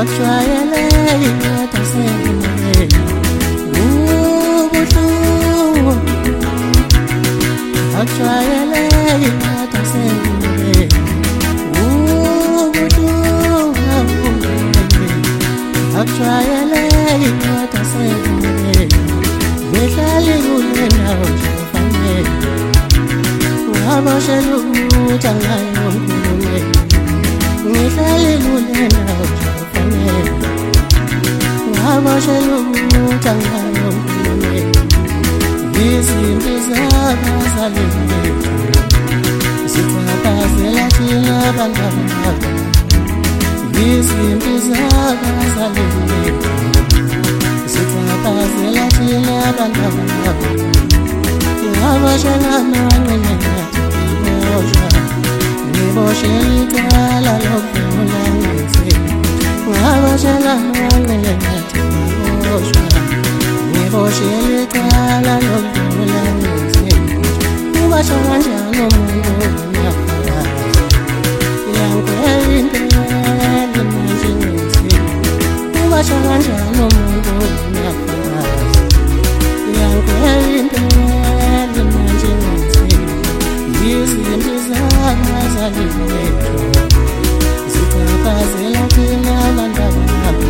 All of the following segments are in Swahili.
Ngakujwayele kodwa sengimele ubuhlungu. Ngakujwayele kodwa sengimele ubuhlungu. Ngakujwayele kodwa sengimele ngihlale kule ndawo nje kufanele. Ungaboshela ukuthi angayongikhulumela. Ngihlale kule ndawo nje kufanele. Ungaboshela ukuthi angayongikhulumela. Izimpi zabazali bethu zichaphazela thina abantu abadala. Izimpi zabazali bethu zichaphazela thina abantu abadala. Ungaboshela amanqine ngathi ngiboshela icala lokudlula ngezinto. Ungaboshela amanqine ngathi ngiboshela icala lokudlula ngezinto. Ubasho kanjani umuntu ongafakazi? Yangwela impela manje ngezinto. Ubasho kanjani umuntu ongafakazi? Yangwela impela manje ngezinto. Izimpi zabazali bethu zichaphazela thina abantu abadala.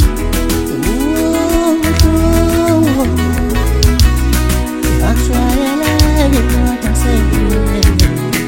Ubuhlungu ngakujwayele kodwa sengimele.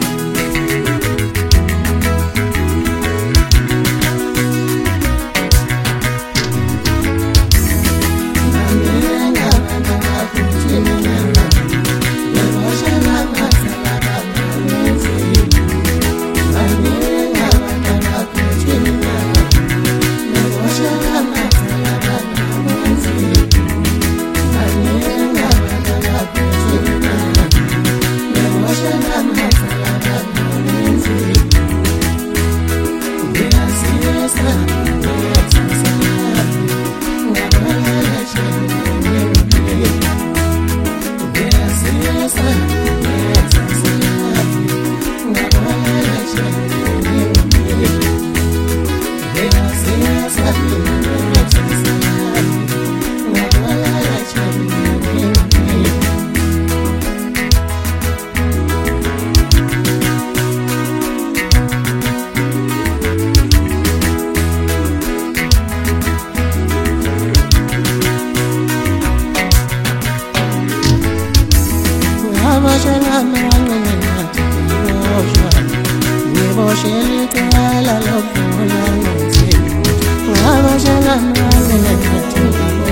Ngabashela amanqine ngathi ngiboshela icala lokudlula ngezinto. Ngabashela amanqine ngathi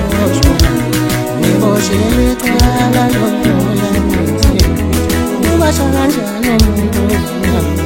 ngiboshela icala lokudlula ngezinto. Ubasho kanjani umuntu ongafakazi?